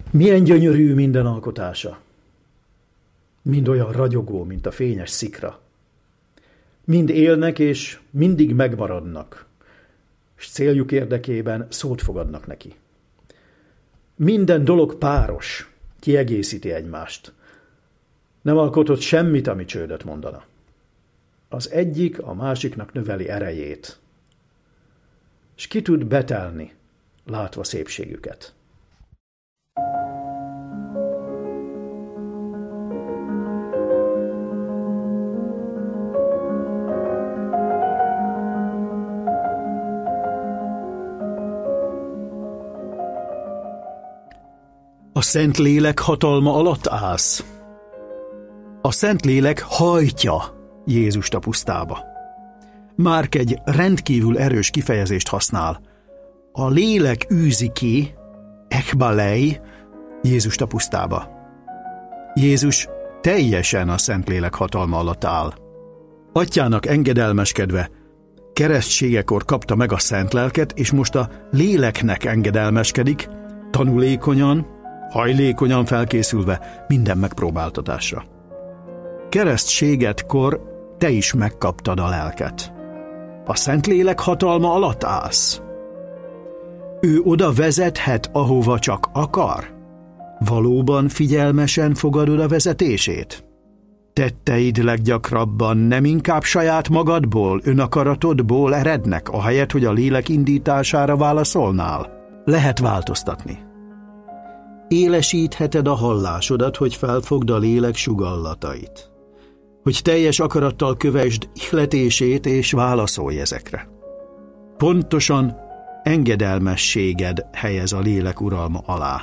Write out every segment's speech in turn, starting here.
Milyen gyönyörű minden alkotása. Mind olyan ragyogó, mint a fényes szikra. Mind élnek és mindig megmaradnak, s céljuk érdekében szót fogadnak neki. Minden dolog páros, kiegészíti egymást. Nem alkotott semmit, ami csődöt mondana. Az egyik a másiknak növeli erejét, s ki tud betelni, látva szépségüket. A Szentlélek hatalma alatt állsz. A Szentlélek hajtja Jézust a pusztába. Márk egy rendkívül erős kifejezést használ. A lélek űzi ki, ekbalei, Jézust a pusztába. Jézus teljesen a Szentlélek hatalma alatt áll. Atyának engedelmeskedve, keresztségekor kapta meg a szent lelket, és most a léleknek engedelmeskedik, tanulékonyan, hajlékonyan felkészülve minden megpróbáltatásra. Keresztségedkor te is megkaptad a lelket. A Szentlélek hatalma alatt állsz. Ő oda vezethet, ahova csak akar. Valóban figyelmesen fogadod a vezetését? Tetteid leggyakrabban nem inkább saját magadból, önakaratodból erednek, ahelyett, hogy a lélek indítására válaszolnál? Lehet változtatni. Élesítheted a hallásodat, hogy felfogd a lélek sugallatait. Hogy teljes akarattal kövesd ihletését és válaszolj ezekre. Pontosan engedelmességed helyez a lélek uralma alá.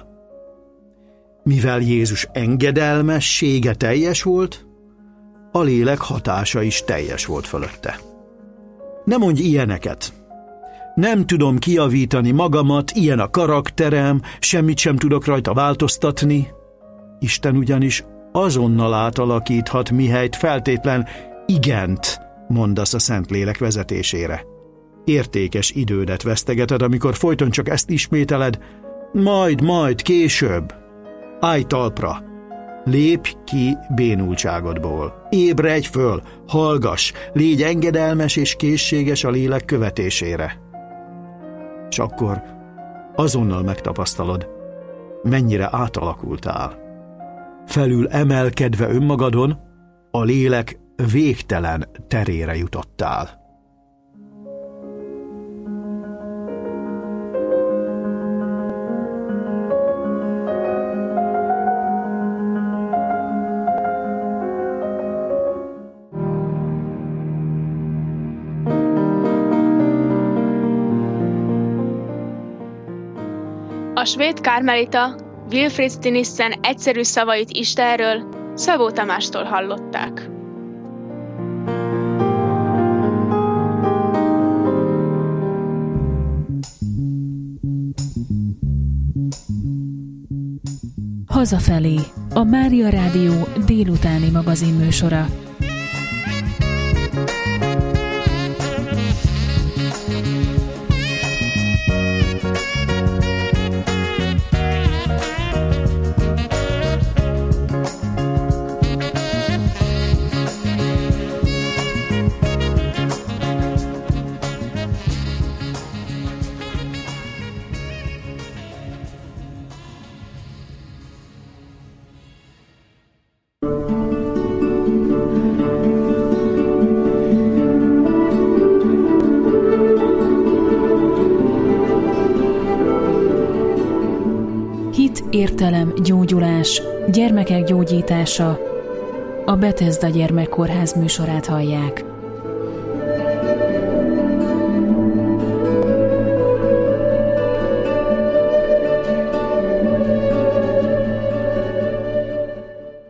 Mivel Jézus engedelmessége teljes volt, a lélek hatása is teljes volt fölötte. Ne mondj ilyeneket! Nem tudom kijavítani magamat, ilyen a karakterem, semmit sem tudok rajta változtatni. Isten ugyanis azonnal átalakíthat, mihelyt feltétlen igent mondasz a Szentlélek vezetésére. Értékes idődet vesztegeted, amikor folyton csak ezt ismételed, majd, később. Állj talpra, lépj ki bénultságodból, ébredj föl, hallgass, légy engedelmes és készséges a lélek követésére. És akkor azonnal megtapasztalod, mennyire átalakultál. Felül emelkedve önmagadon, a lélek végtelen terére jutottál. A svéd kármelita Wilfrid Stinissen egyszerű szavait Istenről Szabó Tamástól hallották. Hazafelé, a Mária Rádió délutáni magazinműsora. Értelem, gyógyulás, gyermekek gyógyítása. A Bethesda Gyermekkórház műsorát hallják.